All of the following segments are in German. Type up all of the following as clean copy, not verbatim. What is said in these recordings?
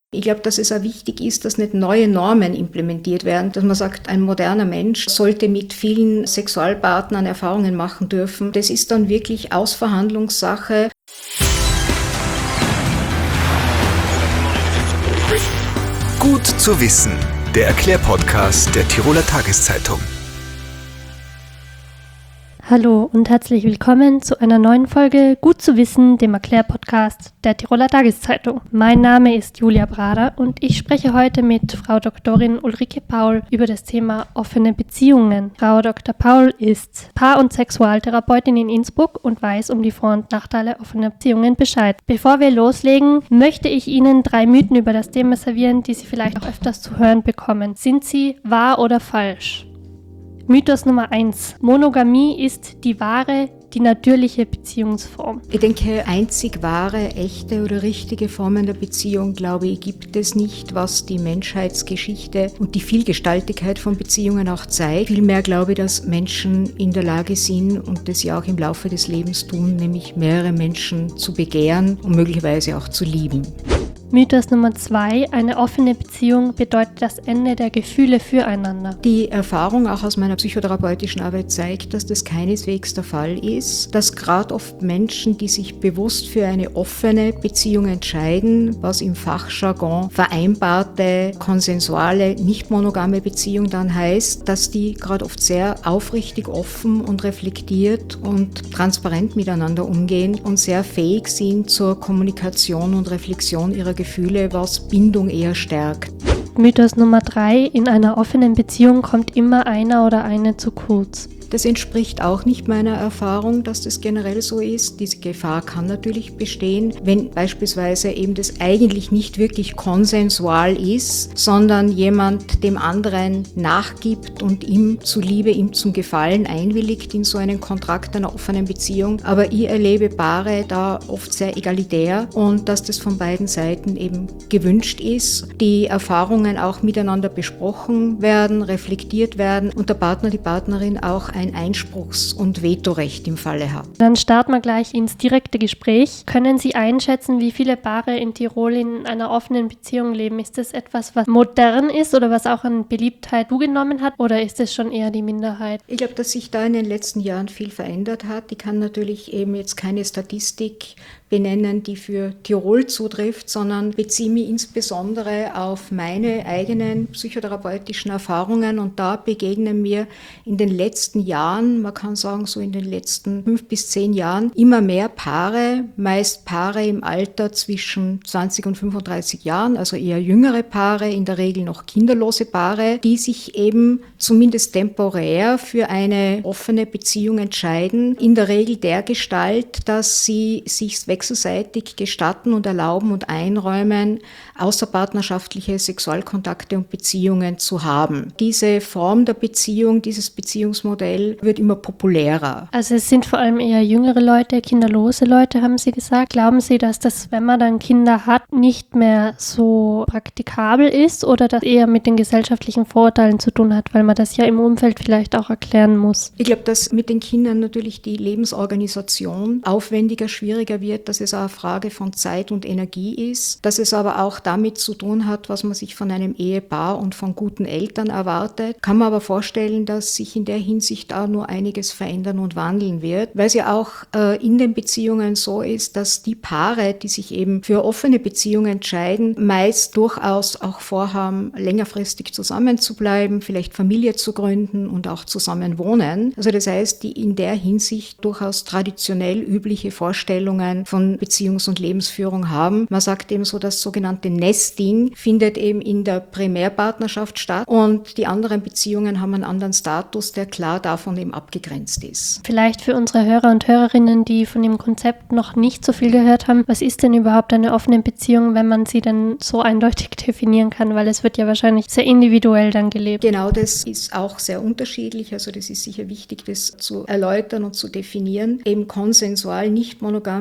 Ich glaube, dass es auch wichtig ist, dass nicht neue Normen implementiert werden, dass man sagt, ein moderner Mensch sollte mit vielen Sexualpartnern Erfahrungen machen dürfen. Das ist dann wirklich Ausverhandlungssache. Gut zu wissen, der Erklärpodcast der Tiroler Tageszeitung. Hallo und herzlich willkommen zu einer neuen Folge Gut zu wissen, dem Erklärpodcast der Tiroler Tageszeitung. Mein Name ist Julia Brader und ich spreche heute mit Frau Doktorin Ulrike Paul über das Thema offene Beziehungen. Frau Dr. Paul ist Paar- und Sexualtherapeutin in Innsbruck und weiß um die Vor- und Nachteile offener Beziehungen Bescheid. Bevor wir loslegen, möchte ich Ihnen 3 Mythen über das Thema servieren, die Sie vielleicht auch öfters zu hören bekommen. Sind sie wahr oder falsch? Mythos Nummer 1. Monogamie ist die wahre, die natürliche Beziehungsform. Ich denke, einzig wahre, echte oder richtige Formen der Beziehung, glaube ich, gibt es nicht, was die Menschheitsgeschichte und die Vielgestaltigkeit von Beziehungen auch zeigt. Vielmehr glaube ich, dass Menschen in der Lage sind und das ja auch im Laufe des Lebens tun, nämlich mehrere Menschen zu begehren und möglicherweise auch zu lieben. Mythos Nummer 2. Eine offene Beziehung bedeutet das Ende der Gefühle füreinander. Die Erfahrung auch aus meiner psychotherapeutischen Arbeit zeigt, dass das keineswegs der Fall ist, dass gerade oft Menschen, die sich bewusst für eine offene Beziehung entscheiden, was im Fachjargon vereinbarte, konsensuale, nicht monogame Beziehung dann heißt, dass die gerade oft sehr aufrichtig, offen und reflektiert und transparent miteinander umgehen und sehr fähig sind zur Kommunikation und Reflexion ihrer Gefühle, was Bindung eher stärkt. Mythos Nummer 3. In einer offenen Beziehung kommt immer einer oder eine zu kurz. Das entspricht auch nicht meiner Erfahrung, dass das generell so ist. Diese Gefahr kann natürlich bestehen, wenn beispielsweise eben das eigentlich nicht wirklich konsensual ist, sondern jemand dem anderen nachgibt und ihm zuliebe, ihm zum Gefallen einwilligt in so einen Kontrakt einer offenen Beziehung. Aber ich erlebe Paare da oft sehr egalitär und dass das von beiden Seiten eben gewünscht ist. Die Erfahrungen auch miteinander besprochen werden, reflektiert werden und der Partner, die Partnerin auch ein Einspruchs- und Vetorecht im Falle hat. Dann starten wir gleich ins direkte Gespräch. Können Sie einschätzen, wie viele Paare in Tirol in einer offenen Beziehung leben? Ist das etwas, was modern ist oder was auch an Beliebtheit zugenommen hat oder ist es schon eher die Minderheit? Ich glaube, dass sich da in den letzten Jahren viel verändert hat. Ich kann natürlich eben jetzt keine Statistik benennen, die für Tirol zutrifft, sondern beziehe mich insbesondere auf meine eigenen psychotherapeutischen Erfahrungen und da begegnen mir in den letzten Jahren, man kann sagen so in den letzten 5 bis 10 Jahren, immer mehr Paare, meist Paare im Alter zwischen 20 und 35 Jahren, also eher jüngere Paare, in der Regel noch kinderlose Paare, die sich eben zumindest temporär für eine offene Beziehung entscheiden, in der Regel dergestalt, dass sie sich wechselseitig gestatten und erlauben und einräumen, außerpartnerschaftliche Sexualkontakte und Beziehungen zu haben. Diese Form der Beziehung, dieses Beziehungsmodell wird immer populärer. Also es sind vor allem eher jüngere Leute, kinderlose Leute, haben Sie gesagt. Glauben Sie, dass das, wenn man dann Kinder hat, nicht mehr so praktikabel ist oder das eher mit den gesellschaftlichen Vorurteilen zu tun hat, weil man das ja im Umfeld vielleicht auch erklären muss? Ich glaube, dass mit den Kindern natürlich die Lebensorganisation aufwendiger, schwieriger wird, dass es auch eine Frage von Zeit und Energie ist, dass es aber auch damit zu tun hat, was man sich von einem Ehepaar und von guten Eltern erwartet. Kann man aber vorstellen, dass sich in der Hinsicht auch nur einiges verändern und wandeln wird, weil es ja auch in den Beziehungen so ist, dass die Paare, die sich eben für offene Beziehungen entscheiden, meist durchaus auch vorhaben, längerfristig zusammenzubleiben, vielleicht Familie zu gründen und auch zusammen wohnen. Also das heißt, die in der Hinsicht durchaus traditionell übliche Vorstellungen von Beziehungs- und Lebensführung haben. Man sagt eben so, das sogenannte Nesting findet eben in der Primärpartnerschaft statt und die anderen Beziehungen haben einen anderen Status, der klar davon eben abgegrenzt ist. Vielleicht für unsere Hörer und Hörerinnen, die von dem Konzept noch nicht so viel gehört haben, was ist denn überhaupt eine offene Beziehung, wenn man sie denn so eindeutig definieren kann, weil es wird ja wahrscheinlich sehr individuell dann gelebt. Genau, das ist auch sehr unterschiedlich, also das ist sicher wichtig, das zu erläutern und zu definieren. Eben konsensual, nicht monogam bedeutet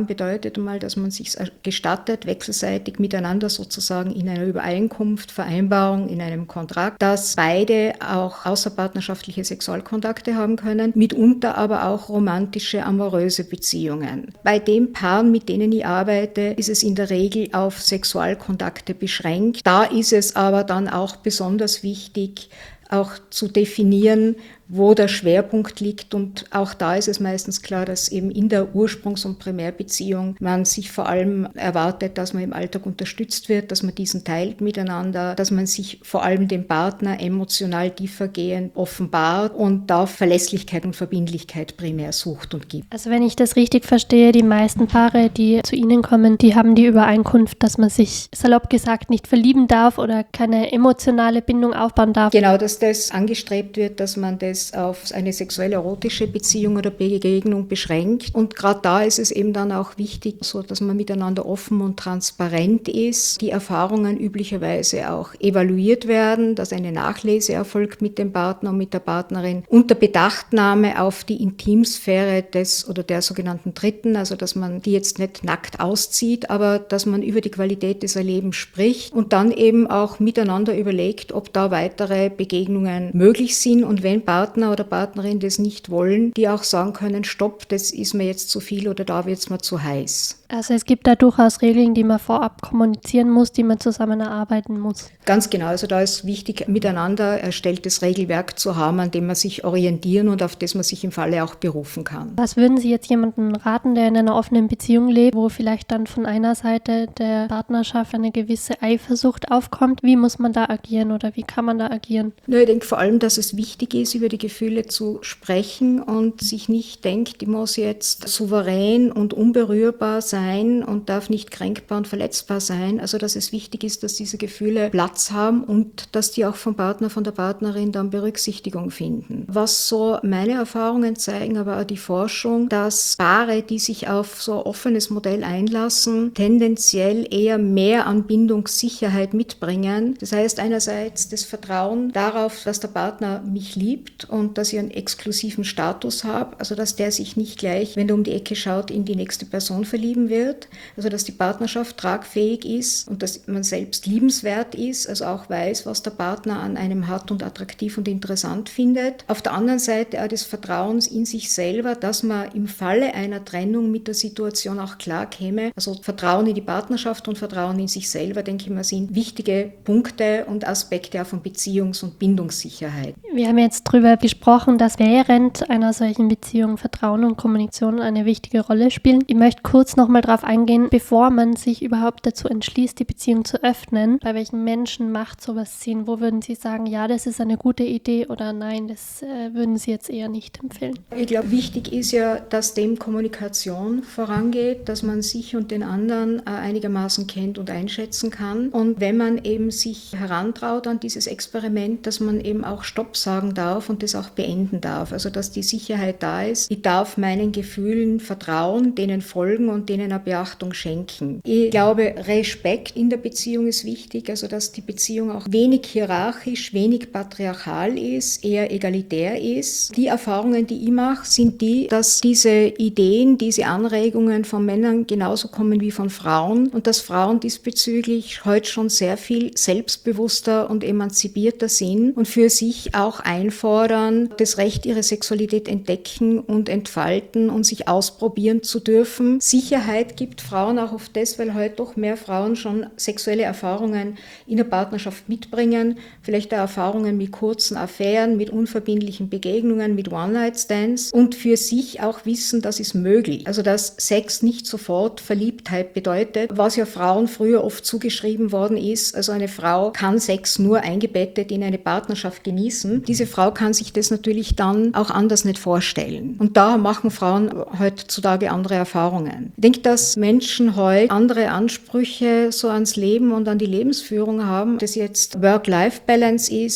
bedeutet einmal, dass man sich gestattet, wechselseitig miteinander sozusagen in einer Übereinkunft, Vereinbarung, in einem Kontrakt, dass beide auch außerpartnerschaftliche Sexualkontakte haben können, mitunter aber auch romantische, amoröse Beziehungen. Bei den Paaren, mit denen ich arbeite, ist es in der Regel auf Sexualkontakte beschränkt. Da ist es aber dann auch besonders wichtig, auch zu definieren, wo der Schwerpunkt liegt. Und auch da ist es meistens klar, dass eben in der Ursprungs- und Primärbeziehung man sich vor allem erwartet, dass man im Alltag unterstützt wird, dass man diesen teilt miteinander, dass man sich vor allem dem Partner emotional tiefergehend offenbart und da Verlässlichkeit und Verbindlichkeit primär sucht und gibt. Also wenn ich das richtig verstehe, die meisten Paare, die zu Ihnen kommen, die haben die Übereinkunft, dass man sich salopp gesagt nicht verlieben darf oder keine emotionale Bindung aufbauen darf. Genau, dass das angestrebt wird, dass man das auf eine sexuell-erotische Beziehung oder Begegnung beschränkt. Und gerade da ist es eben dann auch wichtig, so dass man miteinander offen und transparent ist, die Erfahrungen üblicherweise auch evaluiert werden, dass eine Nachlese erfolgt mit dem Partner und mit der Partnerin unter Bedachtnahme auf die Intimsphäre des oder der sogenannten Dritten, also dass man die jetzt nicht nackt auszieht, aber dass man über die Qualität des Erlebens spricht und dann eben auch miteinander überlegt, ob da weitere Begegnungen möglich sind und wenn Partner oder Partnerin das nicht wollen, die auch sagen können, stopp, das ist mir jetzt zu viel oder da wird es mir zu heiß. Also es gibt da durchaus Regeln, die man vorab kommunizieren muss, die man zusammen erarbeiten muss. Ganz genau, also da ist wichtig, miteinander erstelltes Regelwerk zu haben, an dem man sich orientieren und auf das man sich im Falle auch berufen kann. Was würden Sie jetzt jemandem raten, der in einer offenen Beziehung lebt, wo vielleicht dann von einer Seite der Partnerschaft eine gewisse Eifersucht aufkommt? Wie muss man da agieren oder wie kann man da agieren? Ich denke vor allem, dass es wichtig ist, über die Gefühle zu sprechen und sich nicht denkt, ich muss jetzt souverän und unberührbar sein und darf nicht kränkbar und verletzbar sein. Also dass es wichtig ist, dass diese Gefühle Platz haben und dass die auch vom Partner, von der Partnerin dann Berücksichtigung finden. Was so meine Erfahrungen zeigen, aber auch die Forschung, dass Paare, die sich auf so ein offenes Modell einlassen, tendenziell eher mehr an Bindungssicherheit mitbringen. Das heißt einerseits das Vertrauen darauf, dass der Partner mich liebt und dass ich einen exklusiven Status habe, also dass der sich nicht gleich, wenn er um die Ecke schaut, in die nächste Person verlieben wird, also dass die Partnerschaft tragfähig ist und dass man selbst liebenswert ist, also auch weiß, was der Partner an einem hat und attraktiv und interessant findet. Auf der anderen Seite auch des Vertrauens in sich selber, dass man im Falle einer Trennung mit der Situation auch klar käme. Also Vertrauen in die Partnerschaft und Vertrauen in sich selber, denke ich mal, sind wichtige Punkte und Aspekte auch von Beziehungs- und Bindungssicherheit. Wir haben jetzt darüber gesprochen, dass während einer solchen Beziehung Vertrauen und Kommunikation eine wichtige Rolle spielen. Ich möchte kurz nochmal darauf eingehen, bevor man sich überhaupt dazu entschließt, die Beziehung zu öffnen. Bei welchen Menschen macht sowas Sinn? Wo würden Sie sagen, ja, das ist eine gute Idee oder nein, das würden Sie jetzt eher nicht empfehlen? Ich glaube, wichtig ist ja, dass dem Kommunikation vorangeht, dass man sich und den anderen einigermaßen kennt und einschätzen kann. Und wenn man eben sich herantraut an dieses Experiment, dass man eben auch Stopp sagen darf und das auch beenden darf. Also dass die Sicherheit da ist. Ich darf meinen Gefühlen vertrauen, denen folgen und denen eine Beachtung schenken. Ich glaube, Respekt in der Beziehung ist wichtig, also dass die Beziehung auch wenig hierarchisch, wenig patriarchal ist, eher egalitär ist. Die Erfahrungen, die ich mache, sind die, dass diese Ideen, diese Anregungen von Männern genauso kommen wie von Frauen und dass Frauen diesbezüglich heute schon sehr viel selbstbewusster und emanzipierter sind und für sich auch einfordern, das Recht ihrer Sexualität entdecken und entfalten und sich ausprobieren zu dürfen. Sicherheit gibt Frauen auch oft das, weil heute doch mehr Frauen schon sexuelle Erfahrungen in der Partnerschaft mitbringen, vielleicht auch Erfahrungen mit kurzen Affären, mit unverbindlichen Begegnungen, mit One-Night-Stands und für sich auch wissen, das ist möglich. Also dass Sex nicht sofort Verliebtheit bedeutet, was ja Frauen früher oft zugeschrieben worden ist. Also eine Frau kann Sex nur eingebettet in eine Partnerschaft genießen. Diese Frau kann sich das natürlich dann auch anders nicht vorstellen. Und da machen Frauen heutzutage andere Erfahrungen. Ich denke, dass Menschen heute andere Ansprüche so ans Leben und an die Lebensführung haben, ob das jetzt Work-Life-Balance ist,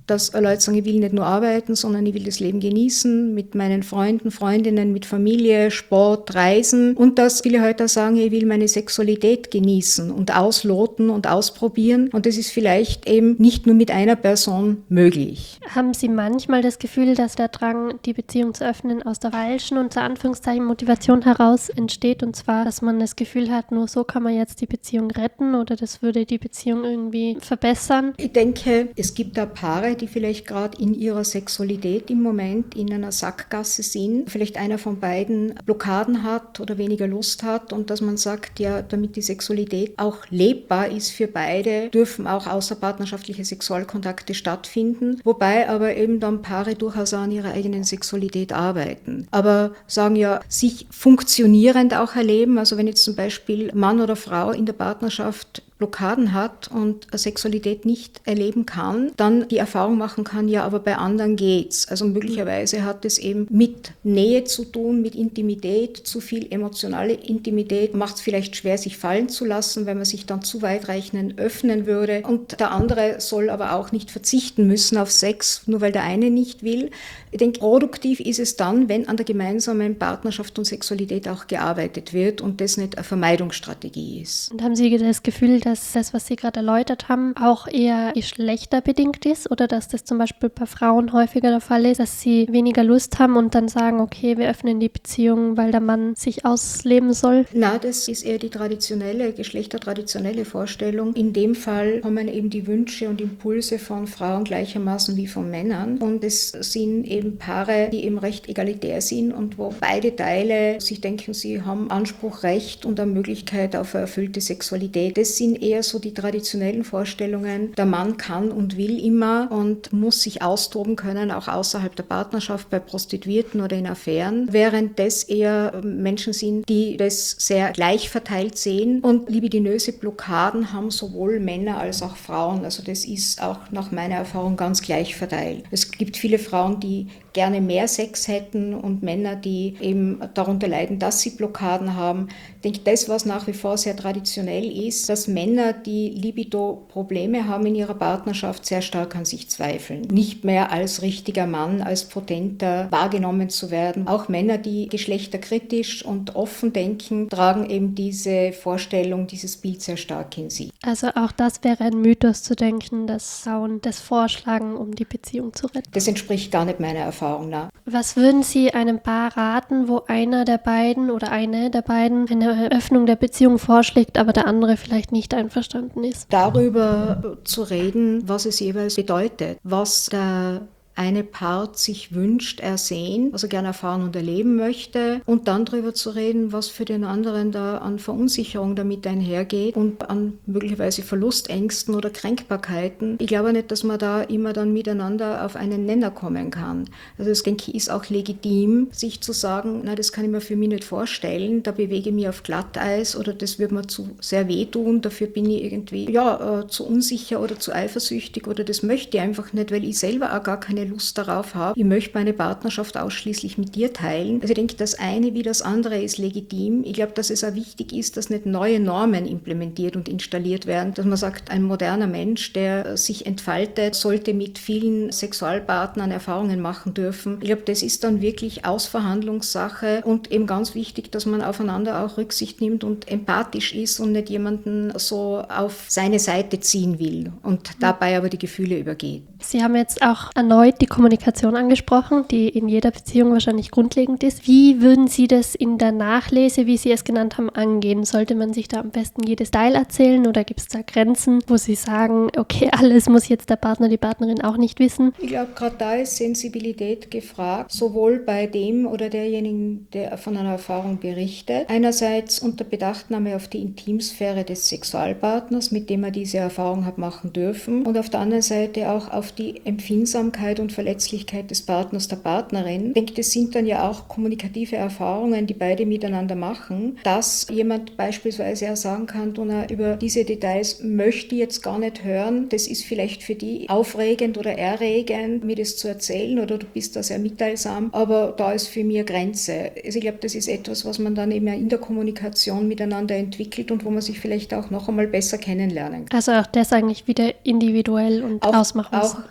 dass Leute sagen, ich will nicht nur arbeiten, sondern ich will das Leben genießen, mit meinen Freunden, Freundinnen, mit Familie, Sport, Reisen. Und dass viele heute sagen, ich will meine Sexualität genießen und ausloten und ausprobieren. Und das ist vielleicht eben nicht nur mit einer Person möglich. Haben Sie manchmal das Gefühl, dass der Drang, die Beziehung zu öffnen, aus der falschen, unter Anführungszeichen, Motivation heraus entsteht? Und zwar, dass man das Gefühl hat, nur so kann man jetzt die Beziehung retten oder das würde die Beziehung irgendwie verbessern? Ich denke, es gibt da Paare, die vielleicht gerade in ihrer Sexualität im Moment in einer Sackgasse sind. Vielleicht einer von beiden Blockaden hat oder weniger Lust hat und dass man sagt, ja, damit die Sexualität auch lebbar ist für beide, dürfen auch außerpartnerschaftliche Sexualkontakte stattfinden, wobei aber eben dann Paare durchaus an ihrer eigenen Sexualität arbeiten. Aber sagen ja, sich funktionierend auch erleben, also wenn jetzt zum Beispiel Mann oder Frau in der Partnerschaft Blockaden hat und Sexualität nicht erleben kann, dann die Erfahrung machen kann, ja, aber bei anderen geht's. Also möglicherweise hat es eben mit Nähe zu tun, mit Intimität, zu viel emotionale Intimität, macht es vielleicht schwer, sich fallen zu lassen, wenn man sich dann zu weitreichend öffnen würde. Und der andere soll aber auch nicht verzichten müssen auf Sex, nur weil der eine nicht will. Ich denke, produktiv ist es dann, wenn an der gemeinsamen Partnerschaft und Sexualität auch gearbeitet wird und das nicht eine Vermeidungsstrategie ist. Und haben Sie das Gefühl, dass das, was Sie gerade erläutert haben, auch eher geschlechterbedingt ist oder dass das zum Beispiel bei Frauen häufiger der Fall ist, dass sie weniger Lust haben und dann sagen, okay, wir öffnen die Beziehung, weil der Mann sich ausleben soll? Na, das ist eher die geschlechtertraditionelle Vorstellung. In dem Fall kommen eben die Wünsche und Impulse von Frauen gleichermaßen wie von Männern und es sind eben Paare, die eben recht egalitär sind und wo beide Teile sich denken, sie haben Anspruch, Recht und eine Möglichkeit auf eine erfüllte Sexualität. Das sind eher so die traditionellen Vorstellungen. Der Mann kann und will immer und muss sich austoben können, auch außerhalb der Partnerschaft, bei Prostituierten oder in Affären, während das eher Menschen sind, die das sehr gleich verteilt sehen. Und libidinöse Blockaden haben sowohl Männer als auch Frauen. Also das ist auch nach meiner Erfahrung ganz gleich verteilt. Es gibt viele Frauen, die gerne mehr Sex hätten und Männer, die eben darunter leiden, dass sie Blockaden haben. Ich denke, das, was nach wie vor sehr traditionell ist, dass Männer, die Libido-Probleme haben in ihrer Partnerschaft, sehr stark an sich zweifeln. Nicht mehr als richtiger Mann, als potenter wahrgenommen zu werden. Auch Männer, die geschlechterkritisch und offen denken, tragen eben diese Vorstellung, dieses Bild sehr stark in sich. Also auch das wäre ein Mythos zu denken, dass Frauen das vorschlagen, um die Beziehung zu retten. Das entspricht gar nicht meiner Erfahrung nach. Was würden Sie einem Paar raten, wo einer der beiden oder eine der beiden eine Öffnung der Beziehung vorschlägt, aber der andere vielleicht nicht einverstanden ist? Darüber zu reden, was es jeweils bedeutet, was der eine Part sich wünscht, ersehen, was er gerne erfahren und erleben möchte und dann darüber zu reden, was für den anderen da an Verunsicherung damit einhergeht und an möglicherweise Verlustängsten oder Kränkbarkeiten. Ich glaube nicht, dass man da immer dann miteinander auf einen Nenner kommen kann. Also das, denke ich, ist auch legitim, sich zu sagen, na, das kann ich mir für mich nicht vorstellen, da bewege ich mich auf Glatteis oder das wird mir zu sehr wehtun, dafür bin ich irgendwie zu unsicher oder zu eifersüchtig oder das möchte ich einfach nicht, weil ich selber auch gar keine Lust darauf habe. Ich möchte meine Partnerschaft ausschließlich mit dir teilen. Also ich denke, das eine wie das andere ist legitim. Ich glaube, dass es auch wichtig ist, dass nicht neue Normen implementiert und installiert werden, dass man sagt, ein moderner Mensch, der sich entfaltet, sollte mit vielen Sexualpartnern Erfahrungen machen dürfen. Ich glaube, das ist dann wirklich Ausverhandlungssache und eben ganz wichtig, dass man aufeinander auch Rücksicht nimmt und empathisch ist und nicht jemanden so auf seine Seite ziehen will und dabei aber die Gefühle übergeht. Sie haben jetzt auch erneut die Kommunikation angesprochen, die in jeder Beziehung wahrscheinlich grundlegend ist. Wie würden Sie das in der Nachlese, wie Sie es genannt haben, angehen? Sollte man sich da am besten jedes Detail erzählen oder gibt es da Grenzen, wo Sie sagen, okay, alles muss jetzt der Partner, die Partnerin auch nicht wissen? Ich glaube, gerade da ist Sensibilität gefragt, sowohl bei dem oder derjenigen, der von einer Erfahrung berichtet. Einerseits unter Bedachtnahme auf die Intimsphäre des Sexualpartners, mit dem er diese Erfahrung hat machen dürfen und auf der anderen Seite auch auf die Empfindsamkeit und Verletzlichkeit des Partners, der Partnerin. Ich denke, das sind dann ja auch kommunikative Erfahrungen, die beide miteinander machen, dass jemand beispielsweise auch sagen kann, über diese Details möchte ich jetzt gar nicht hören, das ist vielleicht für die aufregend oder erregend, mir das zu erzählen oder du bist da sehr mitteilsam, aber da ist für mich eine Grenze. Also ich glaube, das ist etwas, was man dann eben in der Kommunikation miteinander entwickelt und wo man sich vielleicht auch noch einmal besser kennenlernen kann. Also auch das eigentlich wieder individuell und ausmachen muss. Auch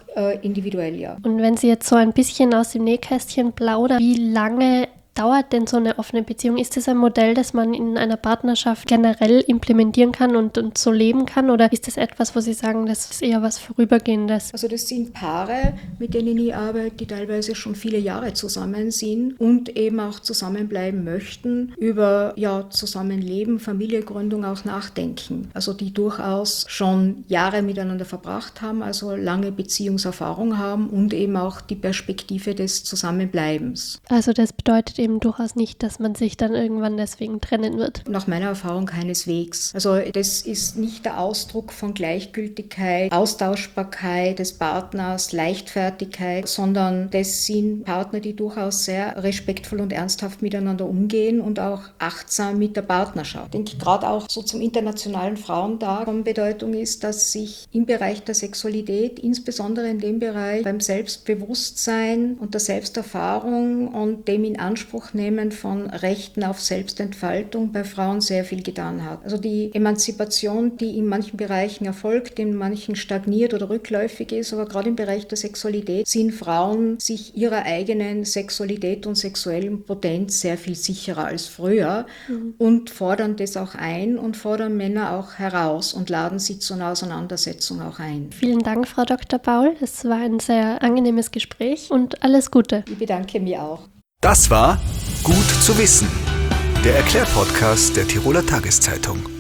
individuell, ja. Und wenn Sie jetzt so ein bisschen aus dem Nähkästchen plaudern, wie lange dauert denn so eine offene Beziehung? Ist das ein Modell, das man in einer Partnerschaft generell implementieren kann und so leben kann? Oder ist das etwas, wo Sie sagen, das ist eher was Vorübergehendes? Also das sind Paare, mit denen ich arbeite, die teilweise schon viele Jahre zusammen sind und eben auch zusammenbleiben möchten, über Zusammenleben, Familiengründung auch nachdenken. Also die durchaus schon Jahre miteinander verbracht haben, also lange Beziehungserfahrung haben und eben auch die Perspektive des Zusammenbleibens. Also das bedeutet eben durchaus nicht, dass man sich dann irgendwann deswegen trennen wird. Nach meiner Erfahrung keineswegs. Also das ist nicht der Ausdruck von Gleichgültigkeit, Austauschbarkeit des Partners, Leichtfertigkeit, sondern das sind Partner, die durchaus sehr respektvoll und ernsthaft miteinander umgehen und auch achtsam mit der Partnerschaft. Ich denke, gerade auch so zum Internationalen Frauentag von Bedeutung ist, dass sich im Bereich der Sexualität, insbesondere in dem Bereich beim Selbstbewusstsein und der Selbsterfahrung und dem in Anspruch nehmen von Rechten auf Selbstentfaltung bei Frauen sehr viel getan hat. Also die Emanzipation, die in manchen Bereichen erfolgt, in manchen stagniert oder rückläufig ist, aber gerade im Bereich der Sexualität sind Frauen sich ihrer eigenen Sexualität und sexuellen Potenz sehr viel sicherer als früher und fordern das auch ein und fordern Männer auch heraus und laden sie zu einer Auseinandersetzung auch ein. Vielen Dank, Frau Dr. Paul. Es war ein sehr angenehmes Gespräch und alles Gute. Ich bedanke mich auch. Das war Gut zu wissen, der Erklärpodcast der Tiroler Tageszeitung.